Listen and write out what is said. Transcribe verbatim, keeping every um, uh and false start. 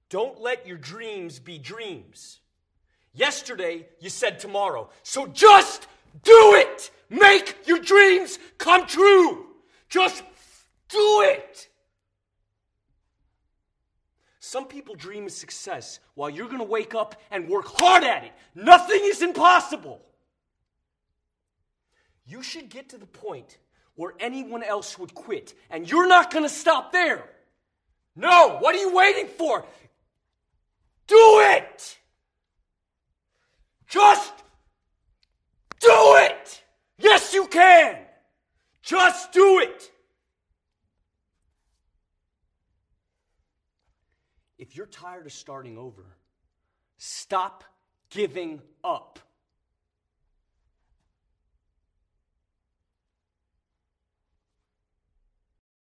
Don't let your dreams be dreams. Yesterday, you said tomorrow. So just do it! Make your dreams come true! Just do it! Some people dream of success while you're going to wake up and work hard at it. Nothing is impossible. You should get to the point where anyone else would quit, and you're not going to stop there. No, what are you waiting for? Do it! Just do it! Yes, you can! Just do it! If you're tired of starting over, stop giving up.